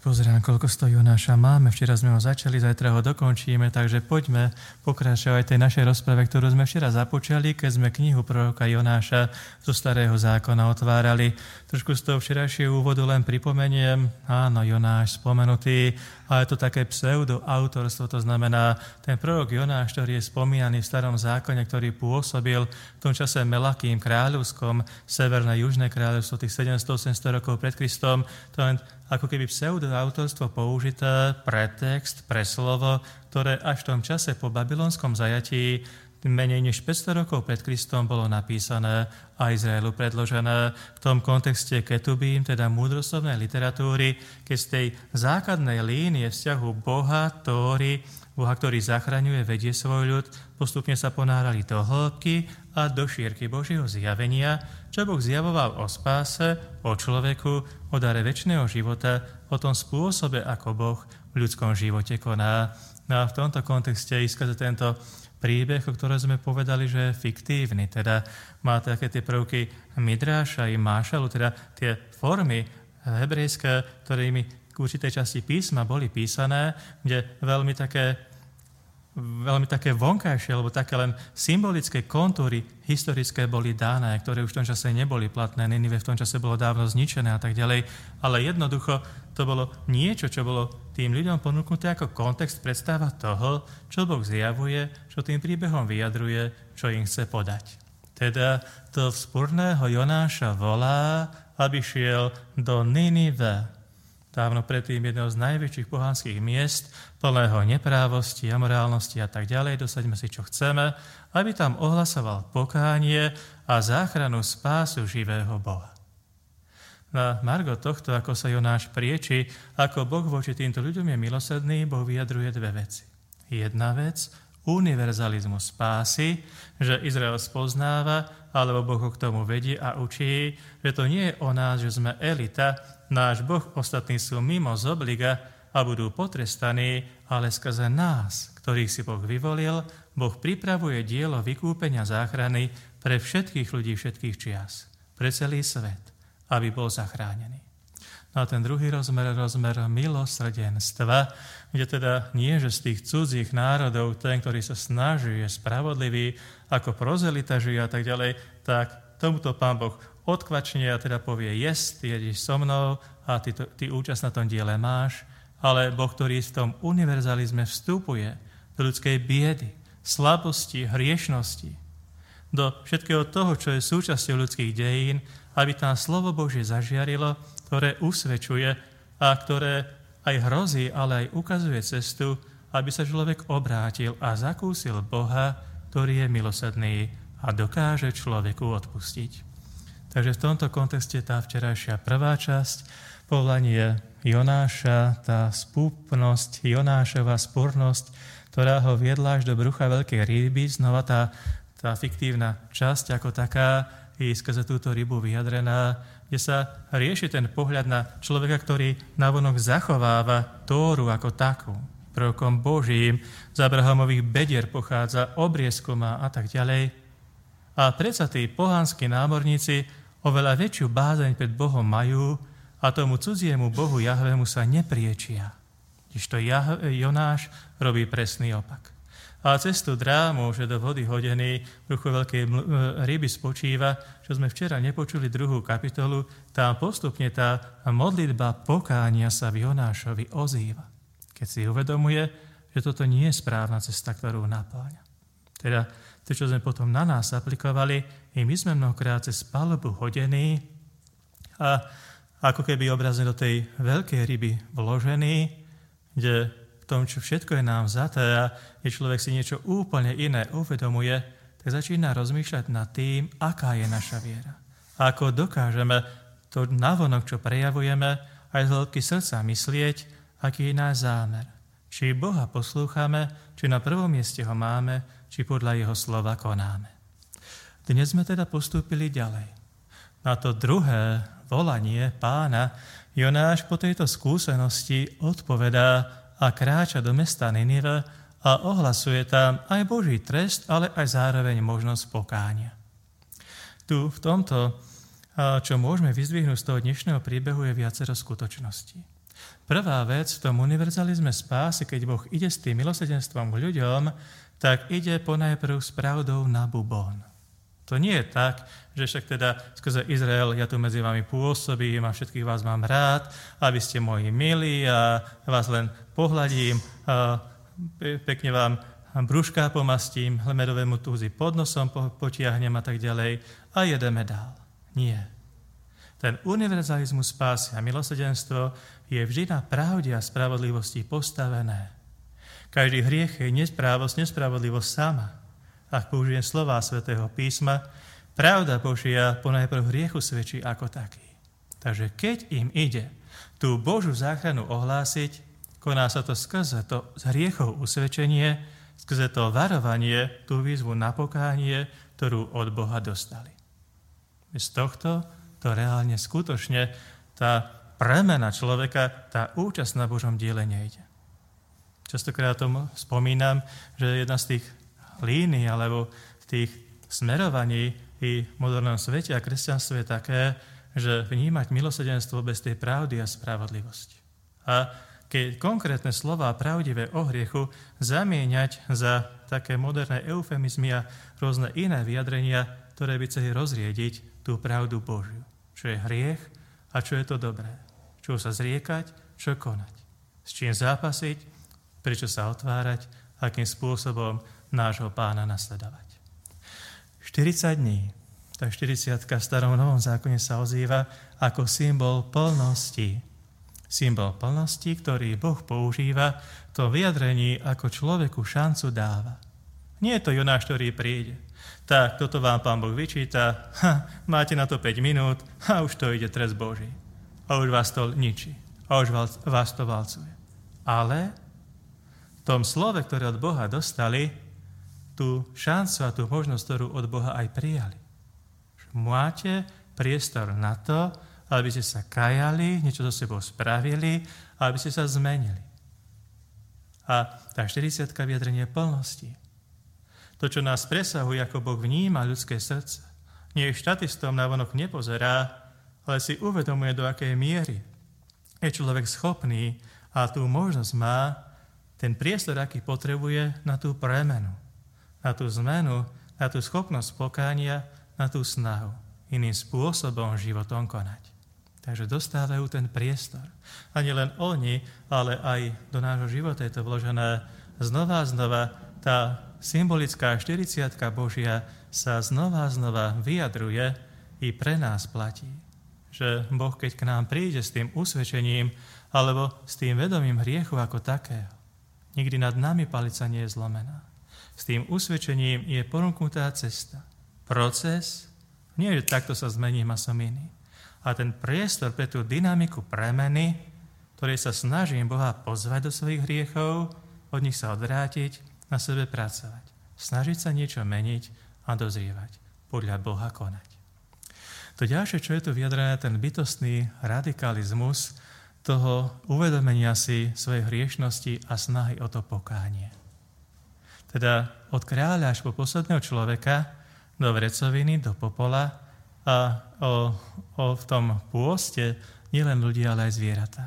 pozerám, koľko z toho Jonáša máme. Včera sme ho začali, zajtra ho dokončíme, takže poďme pokračovať tej našej rozprave, ktorú sme včera započali, keď sme knihu proroka Jonáša zo Starého zákona otvárali. Trošku z toho včerajšieho úvodu len pripomeniem, áno, Jonáš spomenutý, ale je to také pseudoautorstvo, to znamená ten prorok Jonáš, ktorý je spomínaný v Starom zákone, ktorý pôsobil v tom čase Melakým kráľovskom, severné južné kráľovstvo, tých 700-800 rokov pred Kristom, to len ako keby pseudoautorstvo použité pre text, pre slovo, ktoré až v tom čase po babylonskom zajatí menej než 500 rokov pred Kristom bolo napísané a Izraelu predložené v tom kontexte ketubím, teda múdroslovnej literatúry, keď z tej základnej línie vzťahu Boha, Boha, ktorý zachraňuje, vedie svoj ľud, postupne sa ponárali do hĺbky a do šírky Božieho zjavenia, čo Boh zjavoval o spáse, o človeku, o dare večného života, o tom spôsobe, ako Boh v ľudskom živote koná. No a v tomto kontexte iskade tento príbeh, o ktorom sme povedali, že je fiktívny, teda má také tie prvky Midráša i Mášalu, teda tie formy hebrejské, ktorými k určitej časti písma boli písané, kde veľmi také vonkajšie, alebo také len symbolické kontúry historické boli dané, ktoré už v tom čase neboli platné, Ninive v tom čase bolo dávno zničené a tak ďalej, ale jednoducho to bolo niečo, čo bolo tým ľuďom ponúknuté ako kontext, predstava toho, čo Boh zjavuje, čo tým príbehom vyjadruje, čo im chce podať. Teda to vzpurného Jonáša volá, aby šiel do Ninive, dávno predtým jedného z najväčších pohanských miest, plného neprávosti, amorálnosti a tak ďalej, dosaďme si, čo chceme, aby tam ohlasoval pokánie a záchranu spásu živého Boha. Na margo tohto, ako sa Jonáš prieči, ako Boh voči týmto ľuďom je milosrdný, Boh vyjadruje dve veci. Jedna vec, univerzalizmus spásy, že Izrael spoznáva, alebo Boh ho k tomu vedie a učí, že to nie je o nás, že sme elita, náš Boh, ostatní sú mimo z obliga a budú potrestaní, ale skrze nás, ktorých si Boh vyvolil, Boh pripravuje dielo vykúpenia záchrany pre všetkých ľudí všetkých čias, pre celý svet, aby bol zachránený. No a ten druhý rozmer milosrdenstva, kde teda nie, že z tých cudzích národov ten, ktorý sa snaží, je spravodlivý, ako prozelita žije a tak ďalej, tak tomuto Pán Boh odkvačne a teda povie, ty jedeš so mnou a ty účasť na tom diele máš, ale Boh, ktorý v tom univerzalizme vstupuje do ľudskej biedy, slabosti, hriešnosti, do všetkého toho, čo je súčasťou ľudských dejín, aby tam slovo Božie zažiarilo, ktoré usvedčuje a ktoré aj hrozí, ale aj ukazuje cestu, aby sa človek obrátil a zakúsil Boha, ktorý je milosrdný a dokáže človeku odpustiť. Takže v tomto kontexte tá včerajšia prvá časť, povolanie Jonáša, tá spúpnosť, Jonášova spurnosť, ktorá ho viedla až do brucha veľkej ryby, znova tá fiktívna časť ako taká je skrze túto rybu vyjadrená, kde sa rieši ten pohľad na človeka, ktorý navonok zachováva Tóru ako takú. Prorokom Božím z Abrahamových bedier pochádza, obriezku má a tak ďalej. A predsa tí pohanskí námorníci oveľa väčšiu bázeň pred Bohom majú a tomu cudziemu Bohu Jahvému sa nepriečia. Kdežto Jonáš robí presný opak. A cez tú drámu, že do vody hodený brucho veľkej ryby spočíva, čo sme včera nepočuli 2. kapitolu, tam postupne tá modlitba pokánia sa v Jonášovi ozýva. Keď si uvedomuje, že toto nie je správna cesta, ktorú napáňa. Teda to, čo sme potom na nás aplikovali, i my sme mnohokrát cez palubu hodení a ako keby obrazne do tej veľkej ryby vložení, kde v tom, čo všetko je nám vzaté a keď človek si niečo úplne iné uvedomuje, tak začína rozmýšľať nad tým, aká je naša viera. A ako dokážeme to navonok, čo prejavujeme, aj z hĺbky srdca myslieť, aký je náš zámer. Či Boha poslúchame, či na prvom mieste ho máme, či podľa jeho slova konáme. Dnes sme teda postúpili ďalej. Na to druhé volanie Pána Jonáš po tejto skúsenosti odpovedá a kráča do mesta Ninive a ohlasuje tam aj Boží trest, ale aj zároveň možnosť pokánia. Tu v tomto, čo môžeme vyzdvihnúť z toho dnešného príbehu, je viacero skutočností. Prvá vec v tom univerzalizme spásy, keď Boh ide s tým milosrdenstvom k ľuďom, tak ide ponajprv s pravdou na bubon. To nie je tak, že však teda skrze Izrael ja tu medzi vami pôsobím a všetkých vás mám rád, aby ste moji milí a vás len pohľadím, a pekne vám brúška pomastím, medovému túzy pod nosom potiahnem a tak ďalej a jedeme dál. Nie. Ten univerzalizmus spásy a milosrdenstvo je vždy na pravde a spravodlivosti postavené. Každý hriech je nespravodlivosť sama. Ak použijem slová svätého písma, pravda Božia ponajprv hriechu svedčí ako taký. Takže keď im ide tú Božiu záchranu ohlásiť, koná sa to skrze to z hriechov usvedčenie, skrze to varovanie, tú výzvu na pokánie, ktorú od Boha dostali. Z tohto to reálne skutočne tá premena človeka, tá účasť na Božom diele nejde. Častokrát tomu spomínam, že jedna z tých línií alebo tých smerovaní i v modernom svete a kresťanstve je také, že vnímať milosrdenstvo bez tej pravdy a spravodlivosti. A keď konkrétne slová pravdivé o hriechu zamieňať za také moderné eufemizmy a rôzne iné vyjadrenia, ktoré by chceli rozriediť tú pravdu Božiu. Čo je hriech a čo je to dobré. Čo sa zriekať, čo konať. S čím zápasiť, prečo sa otvárať, akým spôsobom nášho Pána nasledovať. 40 dní, tá 40 v starom Novom zákone sa ozýva ako symbol plnosti. Symbol plnosti, ktorý Boh používa v tom vyjadrení, ako človeku šancu dáva. Nie je to Jonáš, ktorý príde. Tak, toto vám Pán Boh vyčíta, máte na to 5 minút a už to ide trest Boží. A už vás to ničí. A už vás to valcuje. Ale v tom slove, ktoré od Boha dostali, tú šancu a tú možnosť, ktorú od Boha aj prijali. Máte priestor na to, aby ste sa kajali, niečo so sebou spravili, aby ste sa zmenili. A tá 40 vyjadrenie plnosti. To, čo nás presahuje, ako Boh vníma ľudské srdce, nie je štatistom navonok nepozerá, ale si uvedomuje, do akej miery je človek schopný a tú možnosť má ten priestor, aký potrebuje na tú premenu, na tú zmenu, na tú schopnosť pokánia, na tú snahu iným spôsobom životom konať. Takže dostávajú ten priestor. A nielen oni, ale aj do nášho života je to vložené znova a znova. Tá symbolická 40 Božia sa znova a znova vyjadruje i pre nás platí. Že Boh, keď k nám príde s tým usvedčením alebo s tým vedomím hriechu ako takého, nikdy nad nami palica nie je zlomená. S tým usvedčením je ponúknutá cesta. Proces, nie že takto sa zmením a som iný. A ten priestor pre tú dynamiku premeny, ktorej sa snažím Boha pozvať do svojich hriechov, od nich sa odvrátiť, na sebe pracovať. Snažiť sa niečo meniť a dozrievať. Podľa Boha konať. To ďalšie, čo je tu vyjadrené, ten bytostný radikalizmus toho uvedomenia si svojej hriešnosti a snahy o to pokánie. Teda od kráľa až po posledného človeka do vrecoviny, do popola a v tom pôste nielen ľudia, ale aj zvieratá.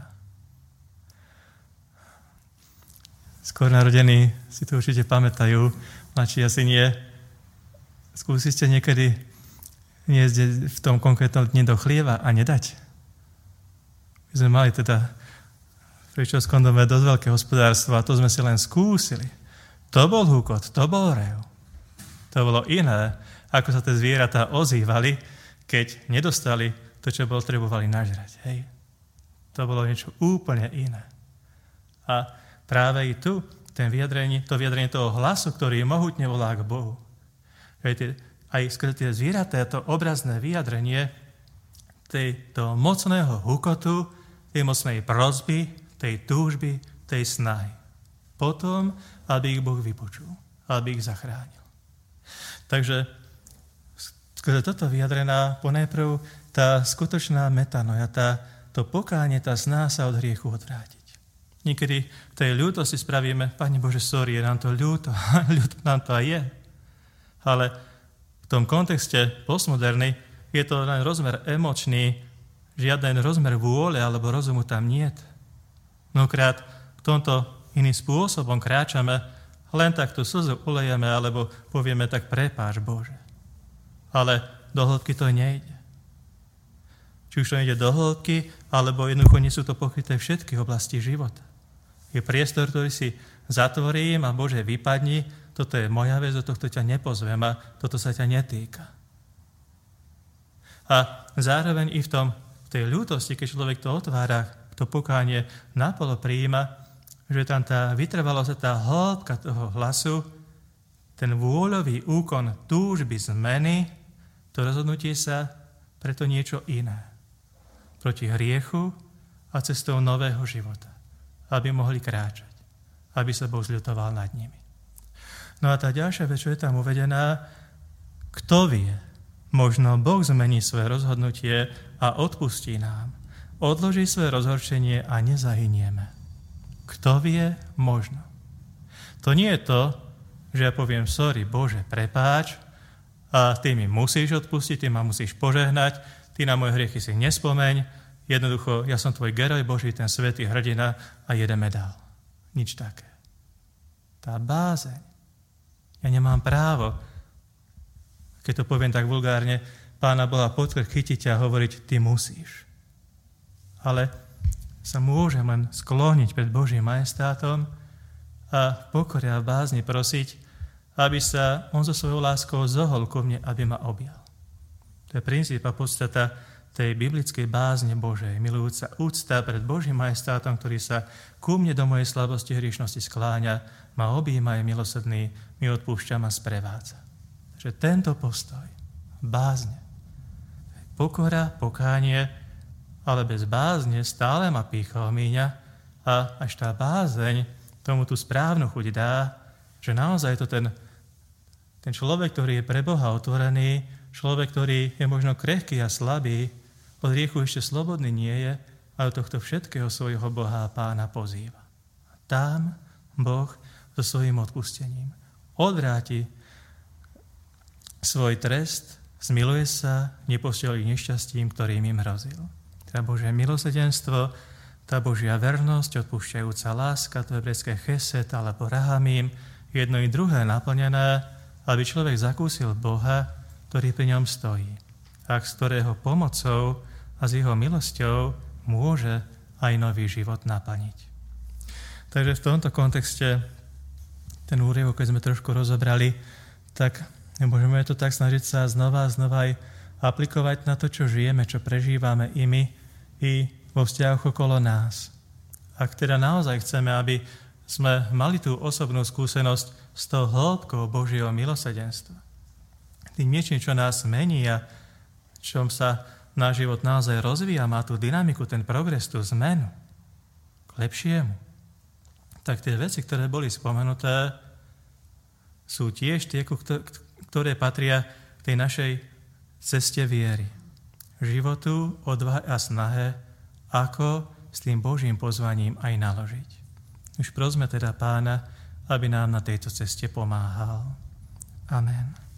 Skôr narodení si to určite pamätajú, mladší asi nie. Skúsite niekedy niesť v tom konkrétnom dni do chlieva a nedať. My sme mali teda v Pričovskom dome dosť veľké hospodárstvo a to sme si len skúsili. To bol húkot, to bol rev. To bolo iné, ako sa tie zvieratá ozývali, keď nedostali to, čo potrebovali nažrať. Hej. To bolo niečo úplne iné. A práve i tu to vyjadrenie toho hlasu, ktorý mohutne volá k Bohu. Aj skrze tie zvieratá, to obrazné vyjadrenie toho mocného hukotu, tej mocnej prosby, tej túžby, tej snahy. Potom, aby ich Boh vypočul, aby ich zachránil. Takže skrze toto vyjadrená ponajprv tá skutočná metanoja, to pokánie, tá snaha sa od hriechu odvrátiť. Niekedy v tej ľútosti spravíme, Pane Bože, sorry, je nám to ľúto, ľúto nám to aj je. Ale v tom kontexte postmoderny je to len rozmer emočný, žiaden rozmer vôle alebo rozumu tam niet. Mnohokrát v tomto iným spôsobom kráčame, len tak tú slzu ulejeme, alebo povieme tak prepáč Bože. Ale do hĺbky to nejde. Či už to nejde do hĺbky, alebo jednoducho nie sú to pokryté všetky oblasti života. Je priestor, ktorý si zatvorím a Bože, vypadni, toto je moja vec, do tohto ťa nepozvem a toto sa ťa netýka. A zároveň i v tej ľútosti, keď človek to otvára, to pokánie napolo prijíma, že tam tá vytrvalosť, tá hĺbka toho hlasu, ten vôľový úkon túžby zmeny, to rozhodnutie sa preto niečo iné. Proti hriechu a cestou nového života. Aby mohli kráčať. Aby sa Boh zľutoval nad nimi. No a tá ďalšia vec, čo je tam uvedená, kto vie, možno Boh zmení svoje rozhodnutie a odpustí nám. Odloží svoje rozhorčenie a nezahynieme. Kto vie, možno. To nie je to, že ja poviem, sorry, Bože, prepáč, a ty mi musíš odpustiť, ty ma musíš požehnať, ty na moje hriechy si nespomeň, jednoducho, ja som tvoj geroj Boží, ten svätý hrdina a jedeme dál. Nič také. Tá bázeň. Ja nemám právo, keď to poviem tak vulgárne, Pána Boha pod krk chytiť a hovoriť, ty musíš. Ale sa môžem len skloniť pred Božím majestátom a v pokore a v bázni prosiť, aby sa on so svojou láskou zohol ku mne, aby ma objal. To je princíp a podstata tej biblickej bázne Božej, milujúca úcta pred Božím majestátom, ktorý sa ku mne do mojej slabosti hriešnosti skláňa, ma objíma, je milosrdný, mi odpúšťa, ma sprevádza. Takže tento postoj, bázne, pokora, pokánie, ale bez bázne stále ma pýcha omíňa a až tá bázeň tomu tú správnu chuť dá, že naozaj to ten človek, ktorý je pre Boha otvorený, človek, ktorý je možno krehký a slabý, od hriechu ešte slobodný nie je, ale tohto všetkého svojho Boha a Pána pozýva. A tam Boh so svojím odpustením odvráti svoj trest, zmiluje sa, nepostiel ich nešťastím, ktorým im hrozil. Tá Božie milosrdenstvo, tá Božia vernosť, odpúšťajúca láska, to hebrejské chesed alebo rahamím, jedno i druhé naplnené, aby človek zakúsil Boha, ktorý pri ňom stojí. A s ktorého pomocou a s jeho milosťou môže aj nový život naplniť. Takže v tomto kontexte ten úryvok, keď sme trošku rozobrali, tak môžeme to tak snažiť sa znova a znova aj aplikovať na to, čo žijeme, čo prežívame i my, i vo vzťahoch okolo nás. Ak teda naozaj chceme, aby sme mali tú osobnú skúsenosť s tou hĺbkou Božieho milosrdenstva, tým niečím, čo nás mení a čom sa náš život naozaj rozvíja, má tú dynamiku, ten progres, tú zmenu k lepšiemu, tak tie veci, ktoré boli spomenuté, sú tiež tie, ktoré patria k tej našej ceste viery. Životu, odvahe a snahe, ako s tým Božím pozvaním aj naložiť. Už prosme teda Pána, aby nám na tejto ceste pomáhal. Amen.